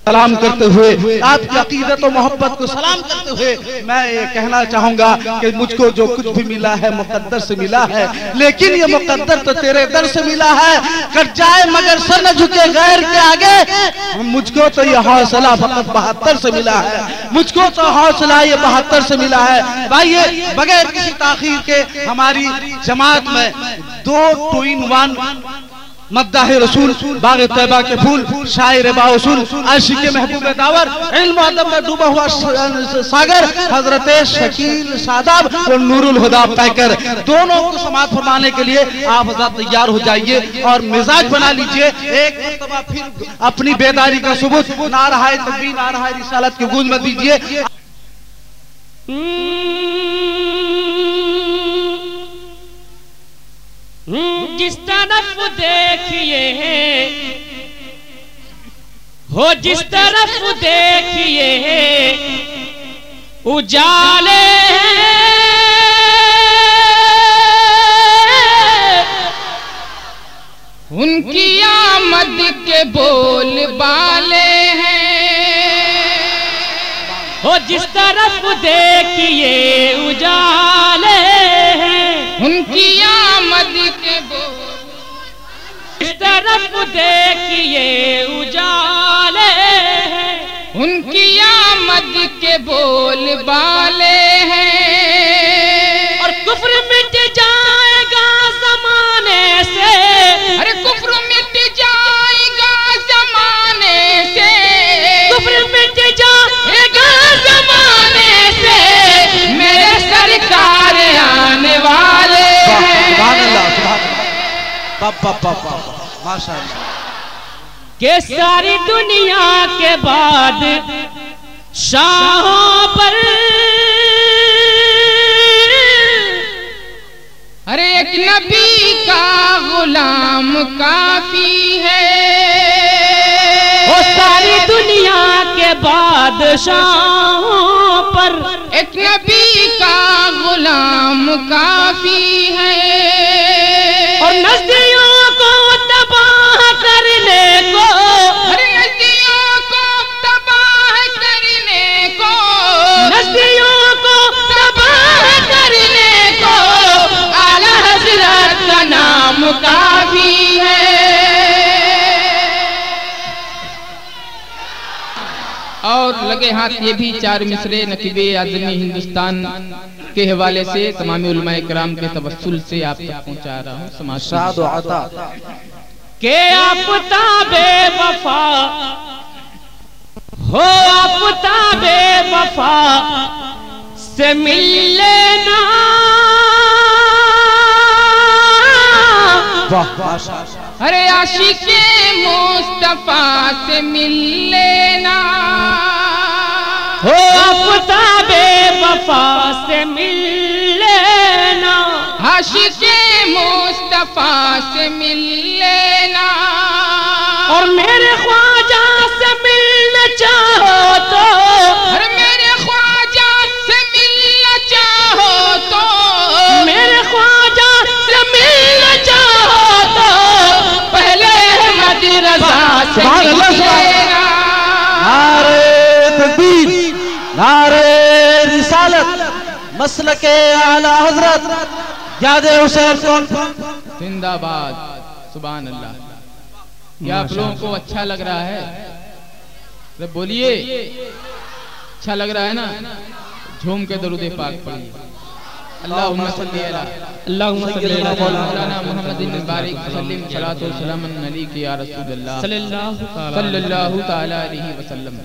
सलाम करते हुए, आपकी अकीदत और मोहब्बत को सलाम करते हुए मैं ये कहना चाहूंगा कि मुझको जो कुछ भी मिला है मुकद्दर से मिला है, लेकिन ये मुकद्दर तो तेरे दर से मिला है। कट जाए मगर सर न झुके गैर के आगे, मुझको तो ये हौसला फकत 72 से मिला है, मुझको तो हौसला ये 72 से मिला है। भाई ये बगैर किसी ताखीर के हमारी जमात में 2 2 in 1 मद्दाह रसूल, बाग तैबा के फूल, शायर बाउसूल, आशिक महबूब दावर, इल्म अदब में डूबा हुआ सागर हजरत शकील सादाब और नूरुल हुदा पैकर, दोनों को समाअत फरमाने के लिए आप हज़रात तैयार हो जाइए और मिजाज बना लीजिए। एक मर्तबा फिर अपनी बेदारी का सबूत नाराए तकबीर नाराए रिसालत की गूंज में दीजिए। जिस तरफ देखिए हो, जिस तरफ देखिए उजाले उनकी आमद के बोल बाले हैं। हो जिस तरफ देखिए उजाले उनकी आमद के बोल, इस तरफ देखिए उजाले उनकी आमद के बोल बाले हैं। और कुफ्र मिट जाएगा जमाने से, अरे कुफ्र मिट जाएगा जमाने से, कुफ्र मिट जाएगा जमाने से, मेरे सरकार आने वाले माशाअल्लाह के सारी दुनिया के बाद शाहों पर, अरे एक नबी का गुलाम काफी है। वो सारी दुनिया के बादशाहों पर एक नबी का गुलाम काफी है। और नस्लियों को तबाह करने को, अरे नस्लियों को तबाह करने को, नस्लियों को तबाह करने को आला हज़रत का नाम काफी है। और लगे हाथ ये भी 4 मिसरे नकीबे आज़मी हिंदुस्तान के हवाले से तमाम उलमाए किराम के तवस्सुल से आप तक पहुंचा रहा हूँ। समाशाद आता के आफ़ताबे वफा हो, आफ़ताबे वफा से मिल लेना, अरे आशिक़े मुस्तफ़ा से मिल लेना। हो आफ़ताबे वफा से मिल लेना, आशिक़े मुस्तफ़ा से मिल लेना। और मेरे ख्वाजा से मिलना चाहो तो, अरे मेरे ख्वाजा से मिलना चाहो तो, मेरे ख्वाजा से मिलना चाहो तो पहले अहमद रज़ा से मिल लेना। नारे तकबीर नारे रिसालत मसलके आला हजरत याद हुसैन जिंदाबाद। सुभान अल्लाह। क्या आप लोगों को अच्छा लग रहा है? अरे बोलिए, अच्छा लग रहा है ना? झूम के दरूद पाक पढ़िए। अल्लाहुम्मा सल्ली अला मौलाना मुहम्मदिन बारिक वसल्लम सलातो सलामन अलैका या रसूलल्लाह सल्लल्लाहु तआला अलैहि वसल्लम।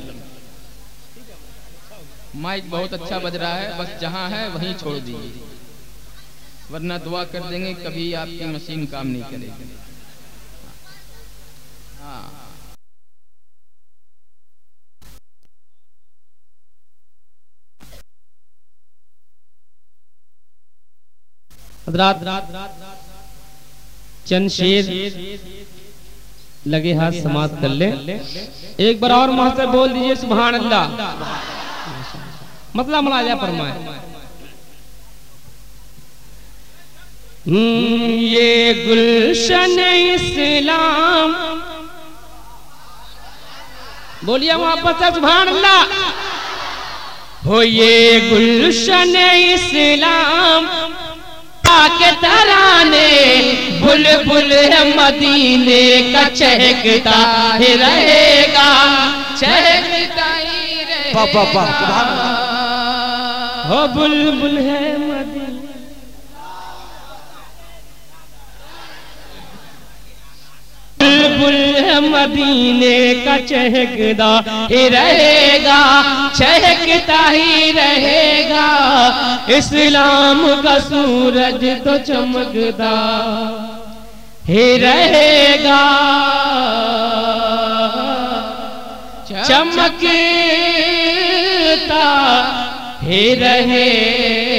माइक बहुत अच्छा बज रहा है, बस जहां है वहीं छोड़ दीजिए, वरना दुआ कर देंगे कभी आपकी मशीन काम नहीं करेगी। चंद शेर लगे हाथ समाप्त कर ले। एक बार और मुझसे बोल दीजिए सुभान अल्लाह। मतलब मुलाजा फरमाए। ये गुलशन इस्लाम बोलिए मोहब्बत से सुभान अल्लाह। हो ये गुलशन इस्लाम के तराने बुलबुल मदीने का चहकता ही रहेगा, चहकता ही रहेगा। हो बुलबुल है मदीने, बुलबुल मदीने का चहकता ही रहेगा, चहकता ही रहेगा। इस्लाम का सूरज तो चमकता ही रहेगा, चमकता ही रहेगा।